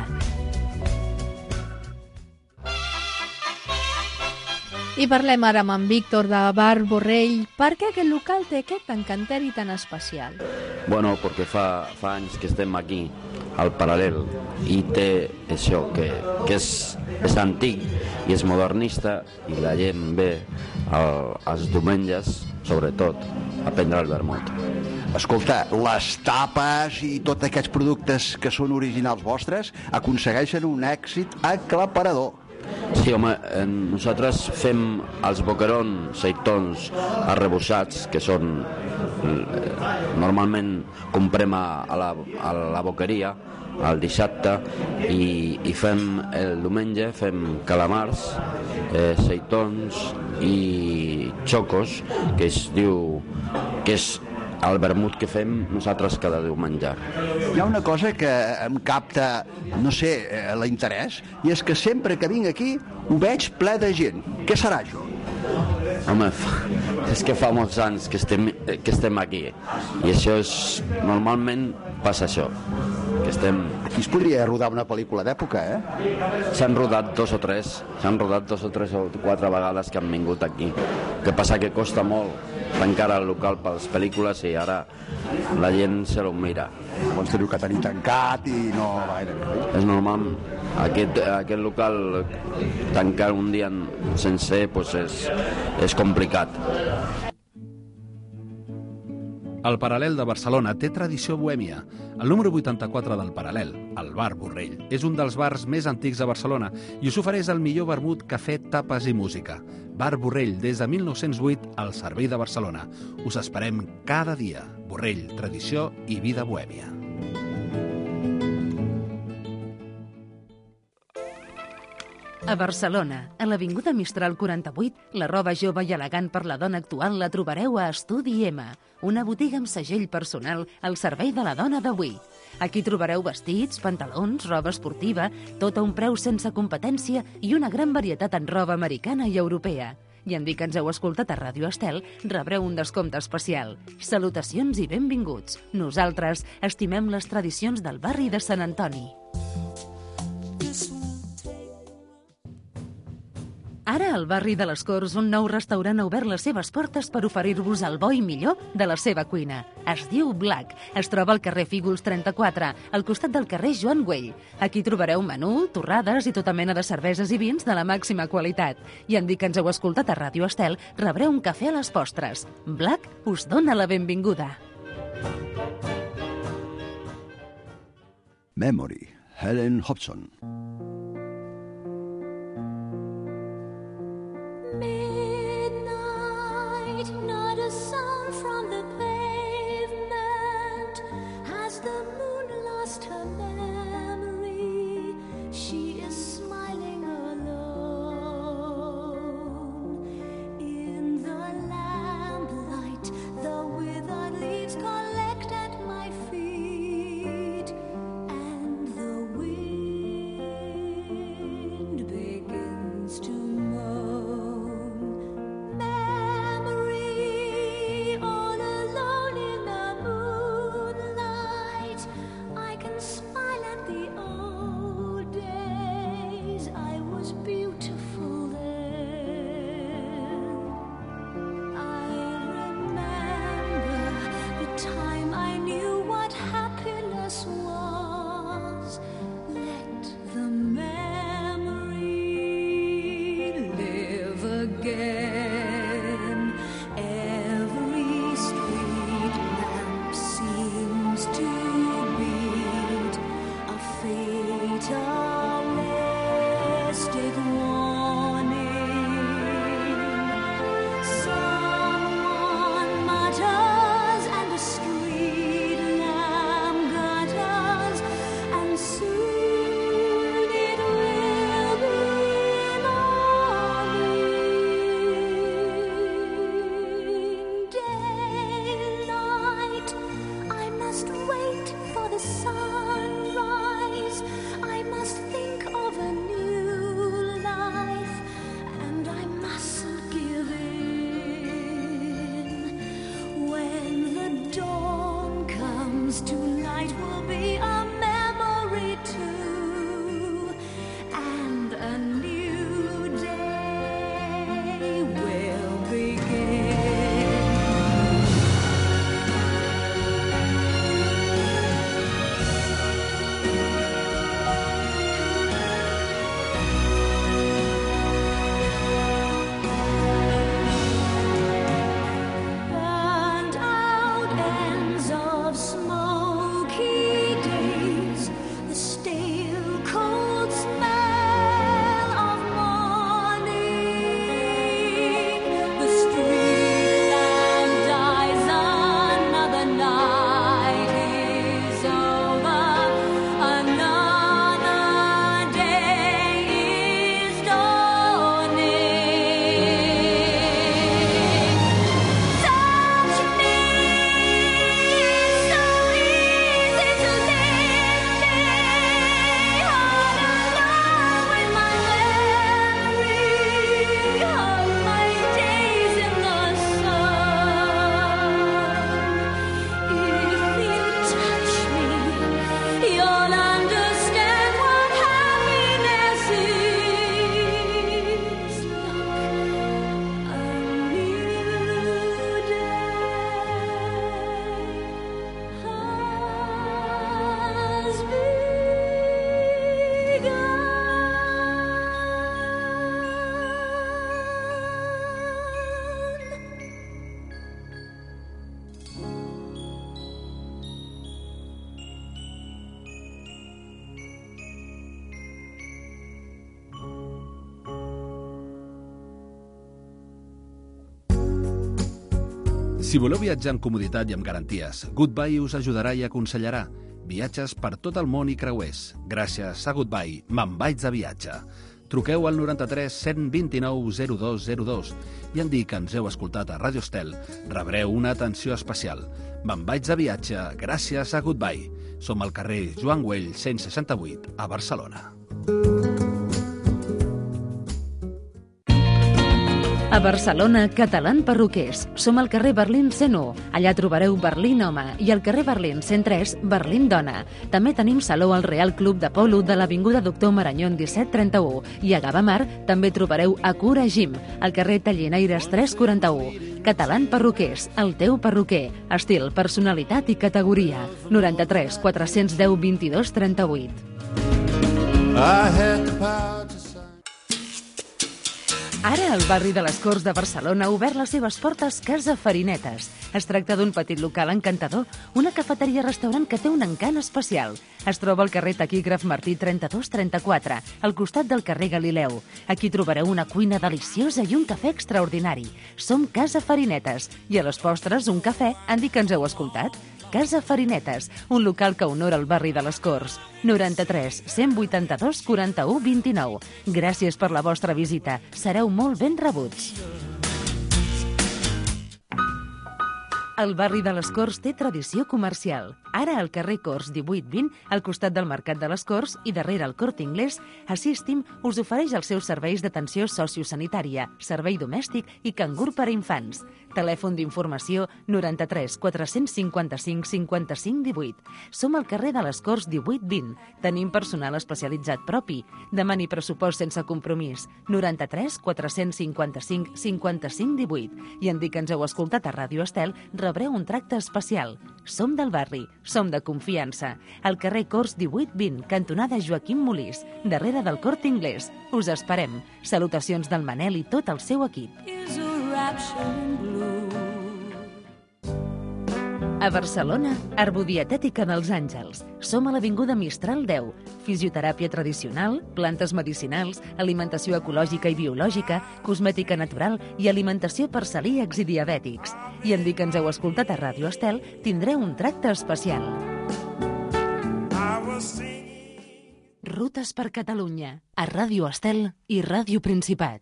I parlem ara amb en Víctor de Bar Borrell. Per què aquest local té aquest encanteri tan especial? Bueno, perquè fa anys que estem aquí, al paral·lel, i té això, que és antic i és modernista, i la gent ve els diumenges, sobretot, a prendre el vermut. Escolta, les tapes i tots aquests productes que són originals vostres aconsegueixen un èxit aclaparador. Sí, home, nosaltres fem els boquerons, seitons arrebossats, que són... Normalment comprem a la boqueria el dissabte i fem el diumenge fem calamars, seitons i xocos, que es diu que és el vermut que fem nosaltres cada diumenge. Hi ha una cosa que em capta, no sé, l'interès, i és que sempre que vinc aquí ho veig ple de gent. Què serà això? Home, és que fa molts anys que estem aquí i això és... Normalment passa això, que estem... Aquí es podria rodar una pel·lícula d'època, eh? S'han rodat dos o tres o quatre vegades que han vingut aquí. El que passa que costa molt tancar el local per les pel·lícules i ara la gent se lo mira. Llavors teniu que tenir tancat i no gaire. És normal. Aquest local tancar un dia sencer pues és complicat. El Paral·lel de Barcelona té tradició bohèmia. El número 84 del Paral·lel, el Bar Borrell, és un dels bars més antics de Barcelona i us ofereix el millor vermut, cafè, tapes i música. Bar Borrell, des de 1908, al servei de Barcelona. Us esperem cada dia. Borrell, tradició i vida bohèmia. A Barcelona, a l'Avinguda Mistral 48, la roba jove i elegant per la dona actual la trobareu a Estudi M, una botiga amb segell personal al servei de la dona d'avui. Aquí trobareu vestits, pantalons, roba esportiva, tot a un preu sense competència i una gran varietat en roba americana i europea. I en dir que ens heu escoltat a Ràdio Estel, rebreu un descompte especial. Salutacions i benvinguts. Nosaltres estimem les tradicions del barri de Sant Antoni. Ara, al barri de les Corts, un nou restaurant ha obert les seves portes per oferir-vos el bo i millor de la seva cuina. Es diu Black. Es troba al carrer Fígols 34, al costat del carrer Joan Güell. Aquí trobareu menú, torrades i tota mena de cerveses i vins de la màxima qualitat. I en dir que ens heu escoltat a Ràdio Estel, rebreu un cafè a les postres. Black us dona la benvinguda. Memory, Helen Hobson. Midnight, not a sound from the pavement. Has the moon lost her memory? She is smiling alone. In the lamplight, the withered leaves collect at my feet, and the wind Si voleu viatjar amb comoditat i amb garanties, Goodbye us ajudarà i aconsellarà. Viatges per tot el món i creuers. Gràcies a Goodbye, me'n vaig de viatge. Truqueu al 93 129 0202 i en dir que ens heu escoltat a Radio Estel, rebreu una atenció especial. Me'n vaig de viatge gràcies a Goodbye. Som al carrer Joan Güell 168 a Barcelona. A Barcelona, Catalán Perruquers. Som al carrer Berlín 101. Allà trobareu Berlín Home i al carrer Berlín 103, Berlín Dona. També tenim saló al Real Club de Polo de l'Avinguda Doctor Marañón 1731. I a Gavamar també trobareu Acura Gym, al carrer Tallinaires 341. Catalán Perruquers, el teu perruquer. Estil, personalitat i categoria. 93 410 22 38. Ara, el barri de les Corts de Barcelona ha obert les seves portes Casa Farinetes. Es tracta d'un petit local encantador, una cafeteria-restaurant que té un encant especial. Es troba al carrer Taquígraf Martí 3234, al costat del carrer Galileu. Aquí trobareu una cuina deliciosa i un cafè extraordinari. Som Casa Farinetes. I a les postres, un cafè. Han dit que ens heu escoltat? Casa Farinetes, un local que honora el barri de les Corts. 93 182 41 29. Gràcies per la vostra visita. Sereu molt ben rebuts. El barri de les Corts té tradició comercial. Ara al carrer Corts 1820, al costat del Mercat de les Corts i darrere el Corte Inglés, Assistim us ofereix els seus serveis d'atenció sociosanitària, servei domèstic i cangur per a infants. Telèfon d'informació 93 455 55 18. Som al carrer de les Corts 1820. Tenim personal especialitzat propi. Demani pressupost sense compromís. 93 455 55 18. I en dir que ens heu escoltat a Ràdio Estel, rebreu un tracte especial. Som del barri, som de confiança. Al carrer Corts 1820, cantonada Joaquim Molís, darrere del Corte Inglés. Us esperem. Salutacions del Manel i tot el seu equip. A Barcelona, Herbodietètica dels Àngels. Som a l'Avinguda Mistral 10. Fisioteràpia tradicional, plantes medicinals, alimentació ecològica i biològica, cosmètica natural i alimentació per celíacs i diabètics. I en dir que ens heu escoltat a Ràdio Estel, tindreu un tracte especial. Rutes per Catalunya, a Ràdio Estel i Ràdio Principat.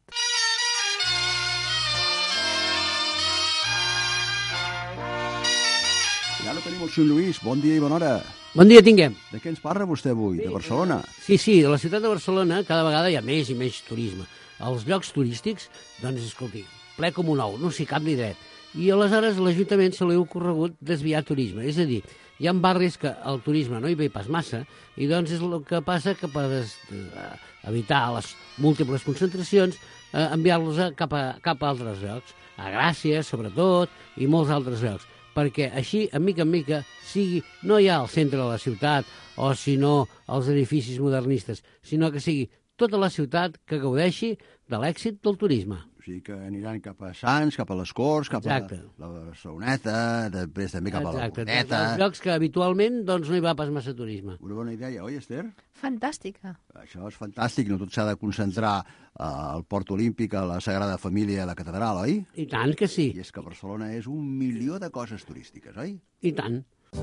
I ara tenim el senyor Lluís. Bon dia i bona hora. Bon dia tinguem. De què ens parla vostè avui? De Barcelona? Sí, de la ciutat de Barcelona cada vegada hi ha més i més turisme. Els llocs turístics, doncs, escolti, ple com un ou, no s'hi cap ni dret. I aleshores l'Ajuntament se li ha ocorregut desviar turisme. És a dir, hi ha barris que el turisme no hi ve pas massa i doncs és el que passa que per evitar les múltiples concentracions enviar-los cap a altres llocs. A Gràcia, sobretot, i molts altres llocs. Perquè així, en mica, sigui no ja al centre de la ciutat o, si no, els edificis modernistes, sinó que sigui tota la ciutat que gaudeixi de l'èxit del turisme. O sigui que aniran cap a Sants, cap a les Corts, cap a la Barceloneta, després també cap a la Bordeta. Els llocs que habitualment doncs, no hi va pas massa turisme. Una bona idea, oi, Esther? Fantàstica. Això és fantàstic, no tot s'ha de concentrar al Port Olímpic, a la Sagrada Família, a la Catedral, oi? I tant que sí. I és que Barcelona és 1.000.000 de coses turístiques, oi? I tant.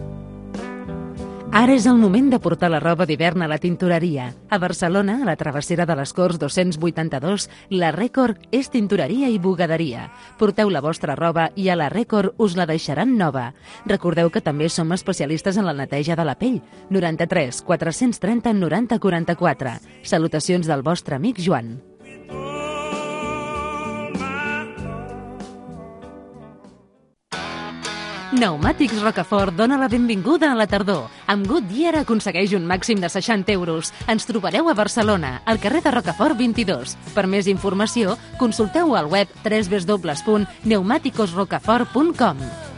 Ara és el moment de portar la roba d'hivern a la tintoreria. A Barcelona, a la travessera de les Corts 282, la Rècord és tintoreria i bugaderia. Porteu la vostra roba i a la Rècord us la deixaran nova. Recordeu que també som especialistes en la neteja de la pell. 93 430 90 44. Salutacions del vostre amic Joan. Pneumàtics Rocafort dona la benvinguda a la tardor. Amb Goodyear aconsegueix un màxim de 60 euros. Ens trobareu a Barcelona, al carrer de Rocafort 22. Per més informació, consulteu al web www.pneumaticosrocafort.com.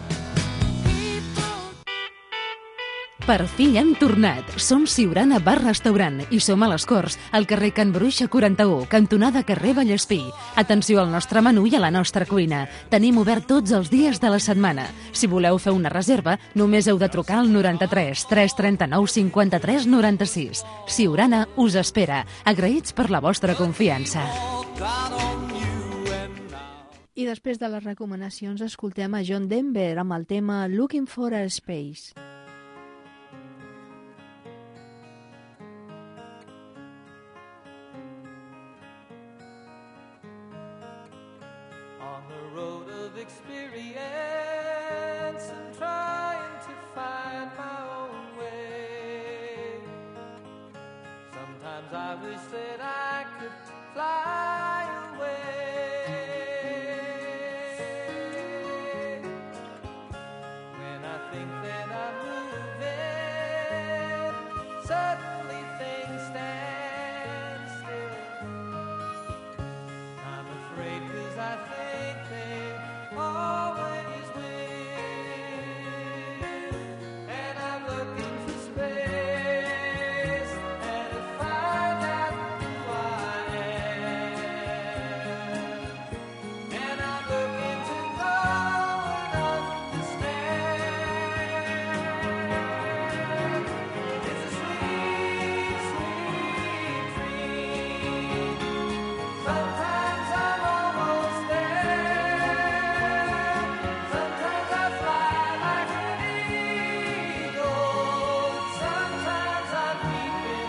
Per fi hem tornat. Som Siurana Bar Restaurant i som a les Corts, al carrer Can Bruixa 41, cantonada carrer Vallespí. Atenció al nostre menú i a la nostra cuina. Tenim obert tots els dies de la setmana. Si voleu fer una reserva, només heu de trucar al 93 339 53 96. Siurana us espera. Agraïts per la vostra confiança. I després de les recomanacions escoltem a John Denver amb el tema Looking for a Space. On the road of experience and trying to find my own way. Sometimes I wish that I could fly away. When I think that I'm moving, suddenly things stand still. I'm afraid 'cause I think they always will. And I'm looking for space and to find out who I am. And I'm looking to know and understand. It's a sweet, sweet dream. Sometimes I'm almost there. Sometimes I fly like an eagle. Sometimes I'm deep in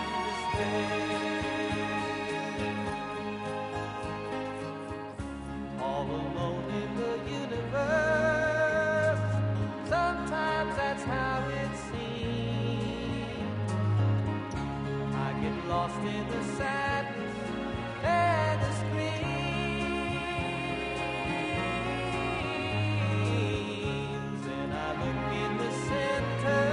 despair. All alone in the universe. Sometimes that's how it seems. I get lost in the sadness and the screams, and I look in the center.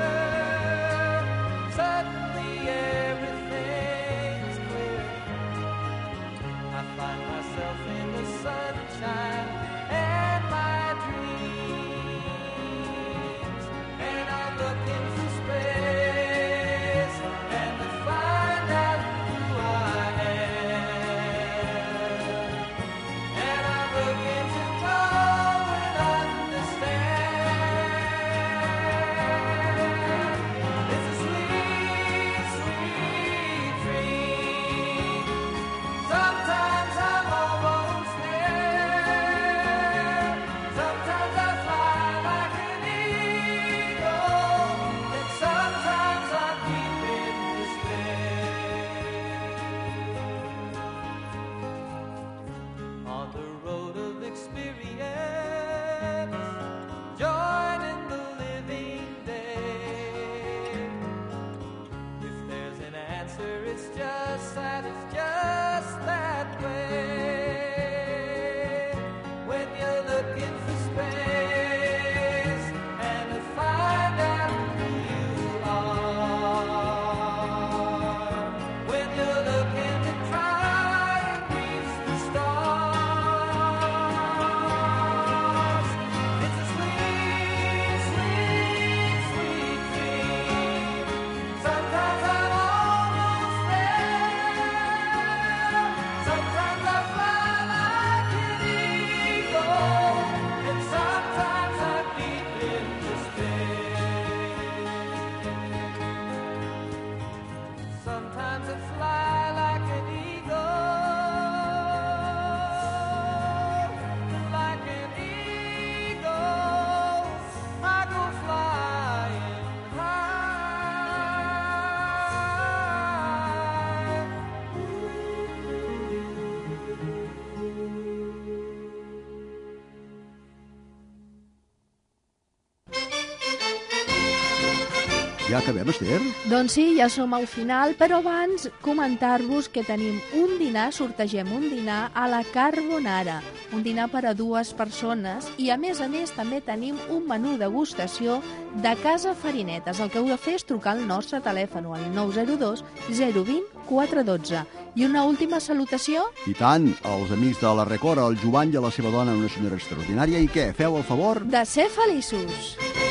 Suddenly everything's clear. I find myself in the sunshine and my dreams, and I'm looking for space and to find out who I am. And I'm looking to know and understand. It's a sweet, sweet dream. Sometimes I'm almost there. Sometimes I fly like an eagle. And sometimes I'm deep in despair. On the road of experience, joining the living day. If there's an answer, it's just that way. When you're looking for space and to find out who you are. When you're looking to try and reach the stars. It's a sweet, sweet, sweet dream. Sometimes I'm almost there. Sometimes I fly like an eagle. And sometimes I'm deep in despair. Sometimes I fly like an eagle. Like an eagle, I go flying high. Ja acabem, Esther? Doncs sí, ja som al final, però abans comentar-vos que tenim un dinar, sortegem un dinar a la Carbonara, un dinar per a 2 persones i a més també tenim un menú degustació de Casa Farinetes. El que heu de fer és trucar al nostre telèfon al 902 020 412. I una última salutació? I tant, els amics de la Recora, el Joan i la seva dona, una senyora extraordinària, i què? Feu el favor? De ser feliços!